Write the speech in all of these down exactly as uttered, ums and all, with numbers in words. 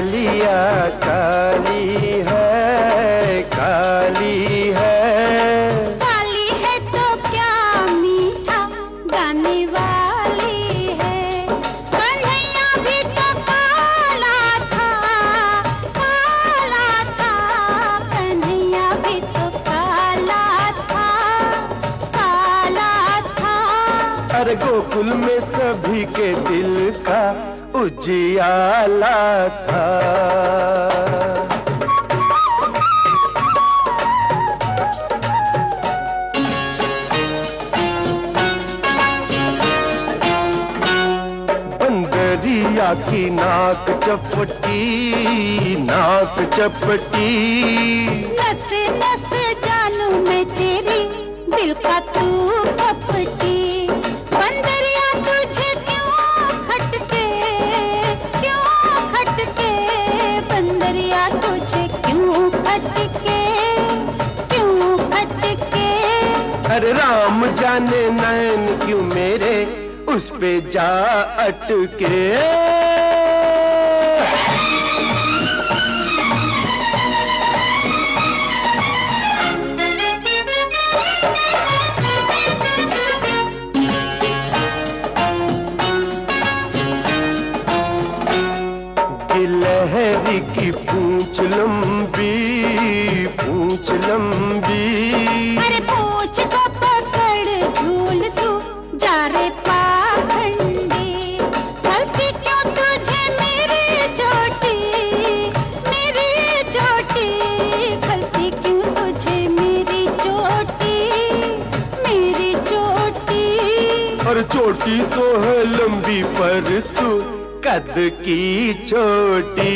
कलिया काली है, काली है। काली है तो क्या मीठा गाने वाली है। कन्हैया भी तो काला था, काला था। कन्हैया भी तो काला था, काला था। अरे गोकुल में सभी के दिल का उजियाला था। बंदरिया की नाक चपटी, नाक चपटी। नस नस जानू मैं तेरी, दिल का तू कपटी। बंदरिया तुझे क्यों खटके, क्यों खटके। बंदरिया तुझे क्यों खटके, क्यों खटके। अरे राम जाने नैन क्यों मेरे उस पे जा अटके। गिलहरी की पूंछ लंबी, पूंछ लंबी। अरे पूंछ को पकड़ झूल तू जा रे पाखंडी। खलती क्यों तुझे मेरी चोटी, मेरी चोटी। खलती क्यों तुझे मेरी चोटी, मेरी चोटी। और चोटी तो है लंबी पर तू कद की छोटी।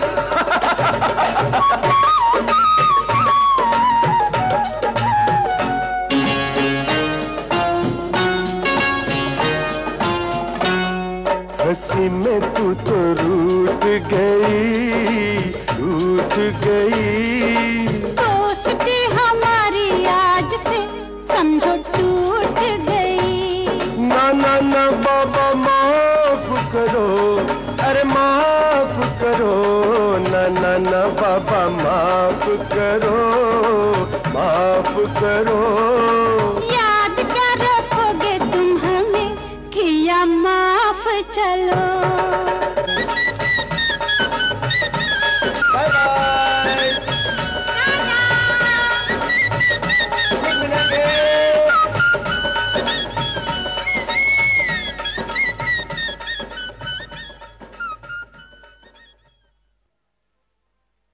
हंसी में तू तो रूठ गई, रूठ गई। दोस्ती हमारी आज से समझो टूट गई। ना ना ना बाबा माफ करो, अरे माफ करो। ना ना ना बाबा माफ करो, माफ करो। याद क्या रखोगे तुम हमें, किया माफ चलो।